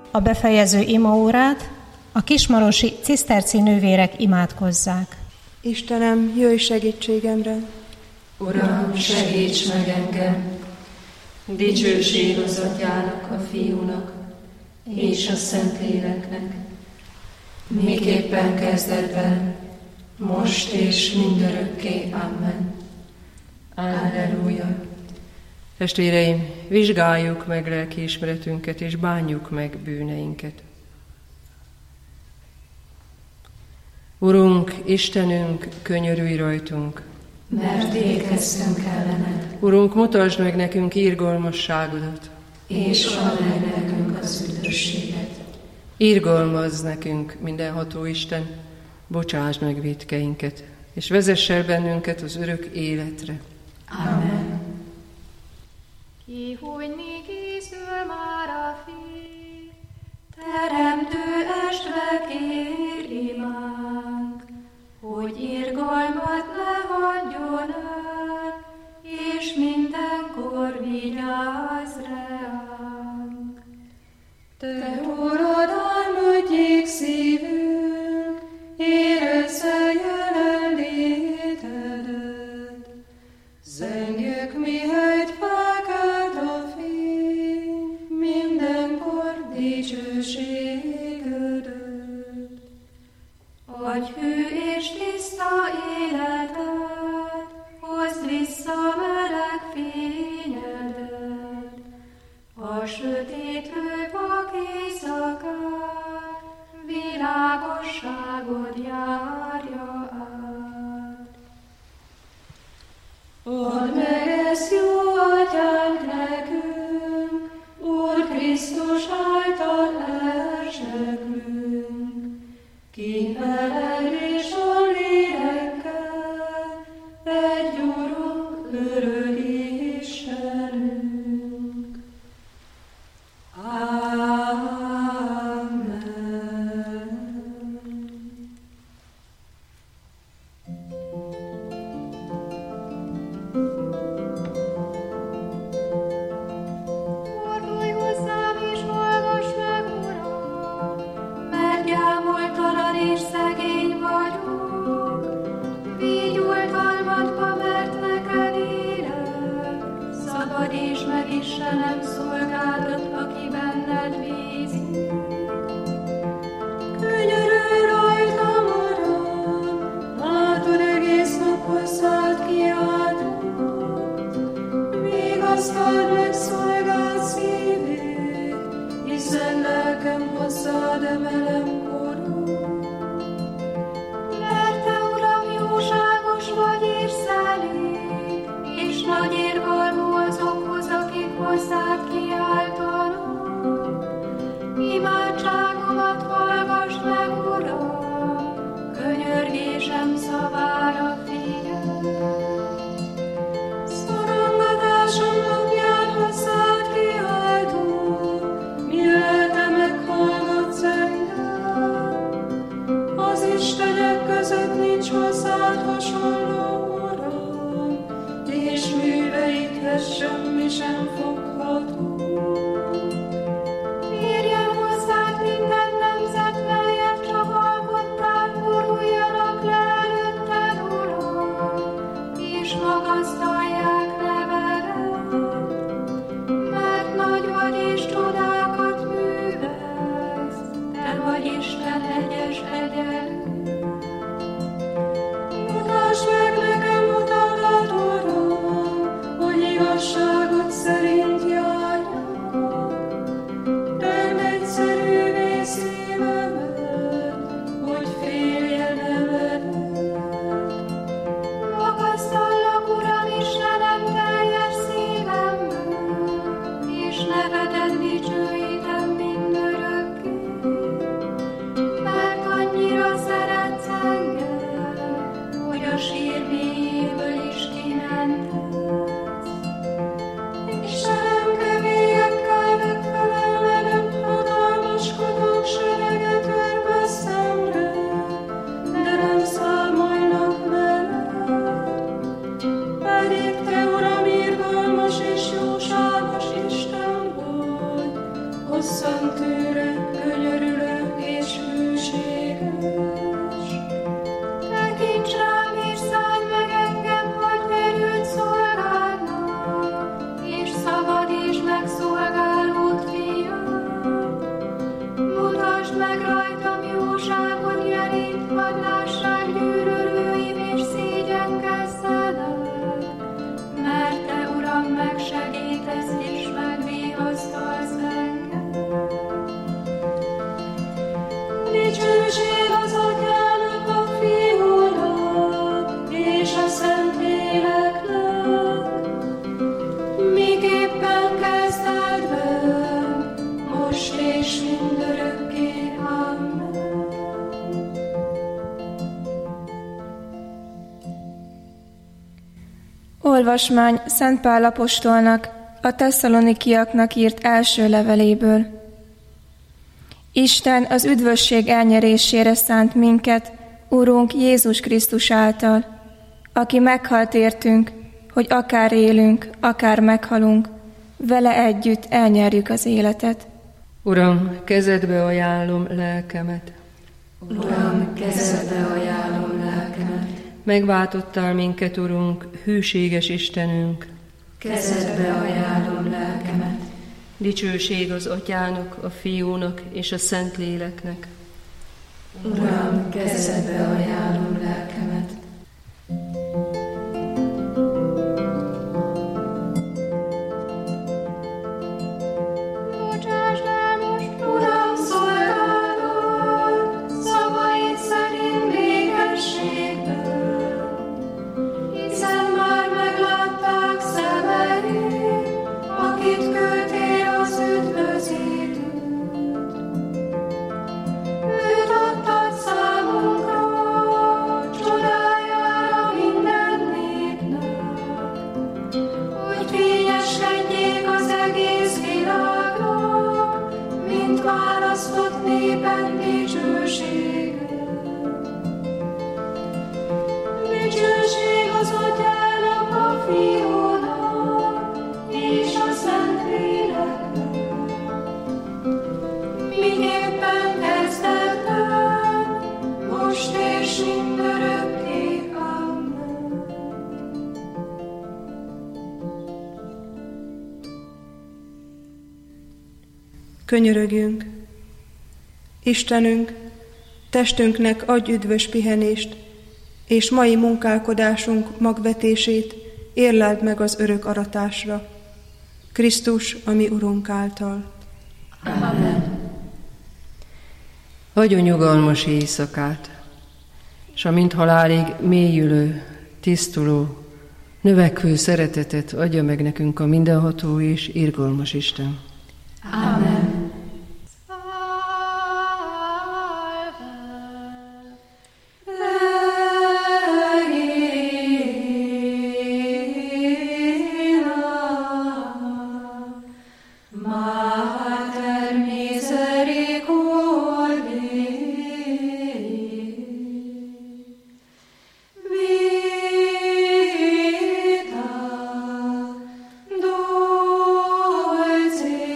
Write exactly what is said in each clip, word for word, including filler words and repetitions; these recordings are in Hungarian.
a befejező imaórát a kismarosi ciszterci nővérek imádkozzák. Istenem, jöjj segítségemre! Uram, segíts meg engem! Dicsőség az Atyának, a Fiúnak és a Szentléleknek, miképpen kezdetben, most és mindörökké. Amen. Alleluja. Testvéreim, vizsgáljuk meg lelkiismeretünket, és bánjuk meg bűneinket. Urunk, Istenünk, könyörülj rajtunk! Mert ékeztünk ellened. Urunk, mutasd meg nekünk irgalmasságodat, és add meg nekünk az üdvösséget. Irgalmazz nekünk, mindenható Isten, bocsásd meg vétkeinket, és vezess el bennünket az örök életre. Amen. Kihújni készül már a fény, teremtő estre kér imánk, hogy irgalmat ne hagyjon el, és mindenkor vigyázz ránk. Te urad, álmodjék szívünk, érezze jelenlétedet, zengjük, mihelyt felkelt a fény, mindenkor dicsőségedet. Adj hű és tiszta életet, hozd vissza meleg fényedet, a sötétlő vak éjszakát, világosságod járja át. Add meg ezt, jó Atyánk, nekünk, Úr Krisztus által elseklünk, ki veled és a lélekkel, egy Urunk, örök Istenünk. Amen. Fordulj hozzám és hallgass meg, Uram, mert gyámoltalan és szegény vagyok. Védj oltalmadba, mert neked élek, szabadíts meg Istenem szolgádat, aki benned bízik. Könyörülj rajtam, Uram, látod, egész nap hozzád kiáltott, vigasztald meg szolgád szívét, hiszen lelkem hozzád emelem korod. Mert te, Uram, jóságos vagy és szelíd, és nagy irgalmú azokhoz, akik hozzád kiáltanak. Imádságomat hallgass meg, Uram, könyörgésem szavára figyelj. Szorongatásom napján hozzád kiáltok, mi lelke meghallgatsz engem. Az istenek között nincs hozzád hasonló, Uram, és műveidhez semmi sem fogható. Érjen hozzád minden nemzet, melyet csak alkottál, boruljanak le előtted, Uram, és magasztalják nevedet, mert nagy vagy és csodákat művelsz, te vagy Isten egyes egyenlő. Mutasd meg nekem utadat, Uram, hogy igazságot szerint járjak. Tedd egyszerűvé szívemet, hogy féljen eledett. Magasztallak, Uram, Istenem, teljes szívemből, és nevedet dicsőítem mindörökké. Mert annyira szeretsz engem, hogy a sír mélyéből is kimentetsz. Istenem, kemélyekkel megfelelnem, hatalmaskodók sereget örve szemre, de nem számolnak veled. Pedig te, Uram, irgalmas és jóságos Isten vagy, hosszan tűrek Olvasmány Szent Pál apostolnak, a tesszalonikiaknak írt első leveléből. Isten az üdvösség elnyerésére szánt minket, Urunk Jézus Krisztus által, aki meghalt értünk, hogy akár élünk, akár meghalunk, vele együtt elnyerjük az életet. Uram, kezedbe ajánlom lelkemet. Uram, kezedbe ajánlom lelkemet. Megváltottál minket, Urunk, hűséges Istenünk. Kezedbe ajánlom lelkemet. Dicsőség az Atyának, a Fiúnak és a Szentléleknek. Uram, kezedbe ajánlom lelkemet. Bocsásd el most, Uram, szolgálatot, szavaid szerint békességből, hiszen már meglátták szemeid, akit küldtél az üdvözítőt. Őt adtad számunkra, csodájára minden népnek, hogy fényeskedjék az egész világnak, mint választott népen dicsősége. Dicsőség az Atyának, a Fiúnak és a Szentléleknek, miképpen kezdetben, most és mindörökké. Amen. Könyörögjünk! Istenünk, testünknek adj üdvös pihenést, és mai munkálkodásunk magvetését érleld meg az örök aratásra. Krisztus, a mi Urunk által. Amen. Adjon nyugalmas éjszakát, s a mint halálig mélyülő, tisztuló, növekvő szeretetet adja meg nekünk a mindenható és irgalmas Isten. Amen. Vita, dulce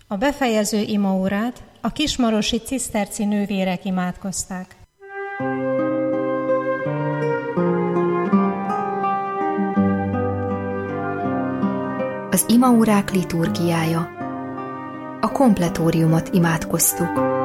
A befejező imaórát a kismarosi ciszterci nővérek imádkozták. Az imaórák liturgiája. A kompletóriumot imádkoztuk.